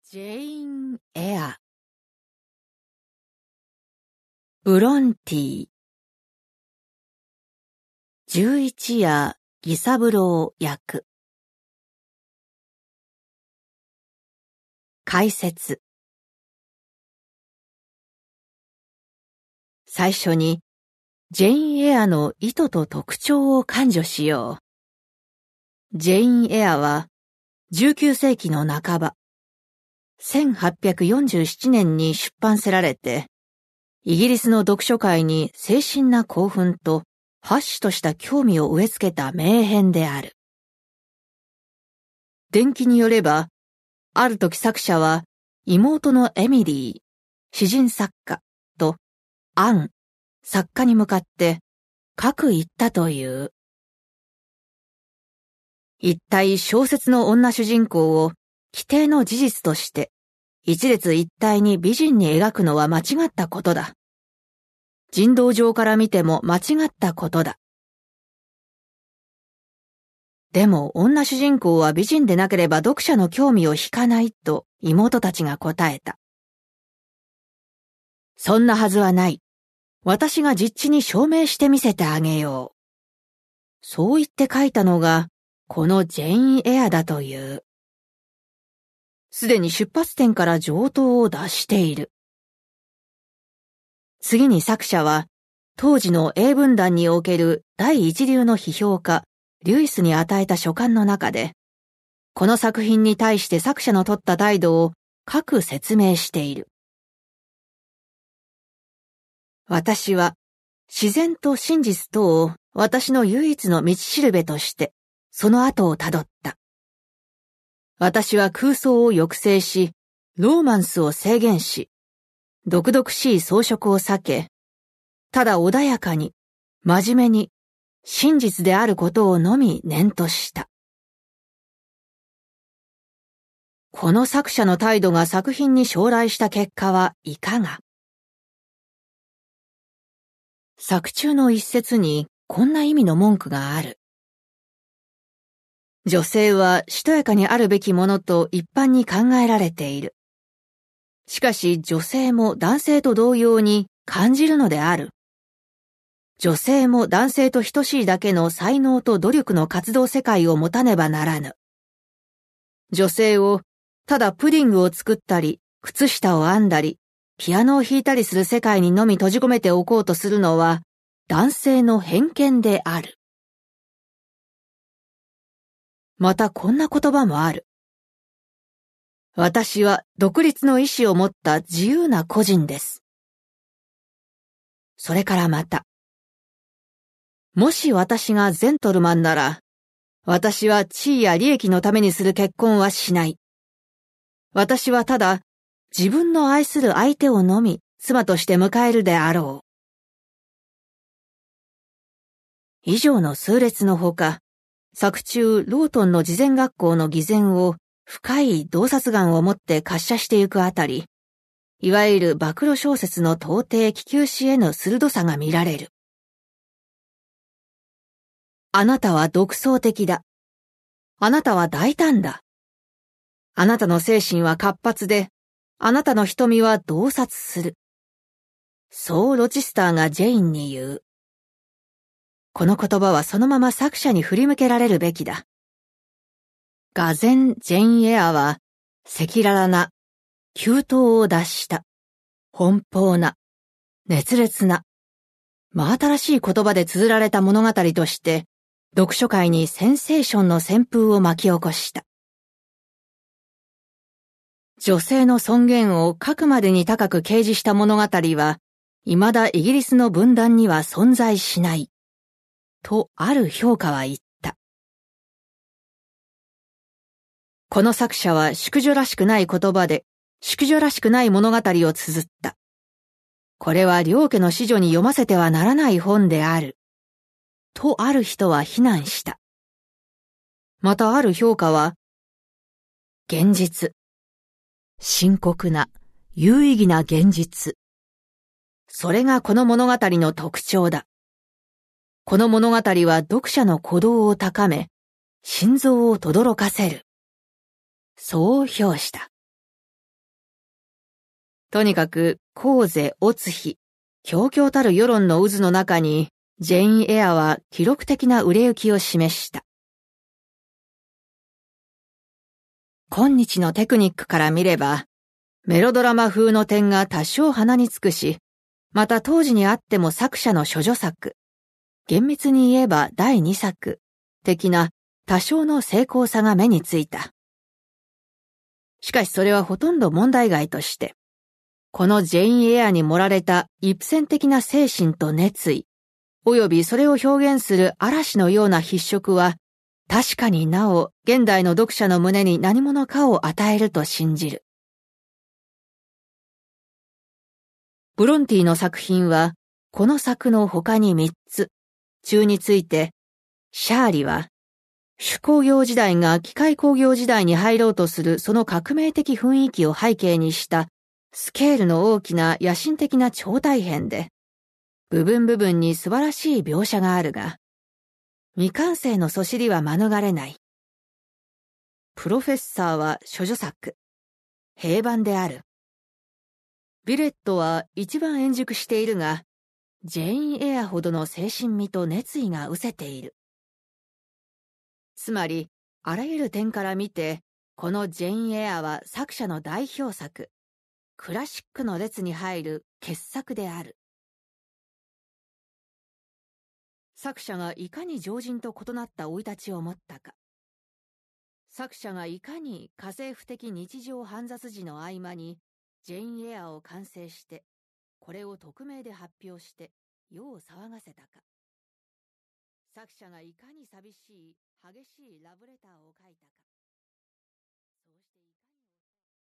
ジェイン・エア、ブロンティ、11夜義三郎役。解説。最初に、ジェイン・エアの意図と特徴を感受しよう。ジェイン・エアは、19世紀の半ば、1847年に出版せられて、イギリスの読書界に精神な興奮とファッシュとした興味を植え付けた名編である。伝記によれば、ある時作者は妹のエミリー、詩人作家とアン、作家に向かって書く言ったという。一体小説の女主人公を規定の事実として一列一体に美人に描くのは間違ったことだ。人道上から見ても間違ったことだ。でも女主人公は美人でなければ読者の興味を引かないと妹たちが答えた。そんなはずはない。私が実地に証明してみせてあげよう。そう言って書いたのがこのジェイン・エアだという。すでに出発点から上等を脱している。次に作者は当時の英文壇における第一流の批評家リュイスに与えた書簡の中で、この作品に対して作者の取った態度を各説明している。私は自然と真実とを私の唯一の道しるべとしてその後をたどった。私は空想を抑制し、ローマンスを制限し、毒々しい装飾を避け、ただ穏やかに、真面目に、真実であることをのみ念とした。この作者の態度が作品に将来した結果はいかが？作中の一節にこんな意味の文句がある。女性はしとやかにあるべきものと一般に考えられている。しかし女性も男性と同様に感じるのである。女性も男性と等しいだけの才能と努力の活動世界を持たねばならぬ。女性をただプディングを作ったり、靴下を編んだり、ピアノを弾いたりする世界にのみ閉じ込めておこうとするのは男性の偏見である。またこんな言葉もある。私は独立の意志を持った自由な個人です。それからまた。もし私がジェントルマンなら、私は地位や利益のためにする結婚はしない。私はただ自分の愛する相手をのみ妻として迎えるであろう。以上の数列のほか、作中ロートンの慈善学校の偽善を深い洞察眼を持って滑車してゆくあたり、いわゆる暴露小説の到底気球視への鋭さが見られる。あなたは独創的だ。あなたは大胆だ。あなたの精神は活発で、あなたの瞳は洞察する。そうロチスターがジェインに言う。この言葉はそのまま作者に振り向けられるべきだ。がぜんジェイン・エアは赤裸々な、急騰を脱した、奔放な、熱烈な、真新しい言葉で綴られた物語として、読書界にセンセーションの旋風を巻き起こした。女性の尊厳を核までに高く掲示した物語は、未だイギリスの文壇には存在しない。とある評価は言った。この作者は淑女らしくない言葉で、淑女らしくない物語を綴った。これは両家の子女に読ませてはならない本である。とある人は非難した。またある評価は、現実。深刻な、有意義な現実。それがこの物語の特徴だ。この物語は読者の鼓動を高め、心臓を轟かせる。そう評した。 とにかく、公是乙妃、強々たる世論の渦の中に、ジェイン・エアは記録的な売れ行きを示した。今日のテクニックから見れば、メロドラマ風の点が多少鼻につくし、また当時にあっても作者の処女作、厳密に言えば第2作、的な多少の成功さが目についた。しかしそれはほとんど問題外として、このジェイン・エアに盛られたイプセン的な精神と熱意、及びそれを表現する嵐のような筆色は、確かになお現代の読者の胸に何者かを与えると信じる。ブロンティの作品は、この作の他に3つ、中について、シャーリは、手工業時代が機械工業時代に入ろうとするその革命的雰囲気を背景にしたスケールの大きな野心的な超大編で、部分部分に素晴らしい描写があるが、未完成のそしりは免れない。プロフェッサーは処女作、平板である。ビレットは一番円熟しているが、ジェイン・エアほどの精神味と熱意が失せている。つまり、あらゆる点から見て、このジェイン・エアは作者の代表作、クラシックの列に入る傑作である。作者がいかに常人と異なった生い立ちを持ったか。作者がいかに家政婦的日常煩雑時の合間に、ジェイン・エアを完成して、これを匿名で発表して、世を騒がせたか。作者がいかに寂しい、激しいラブレターを書いたか。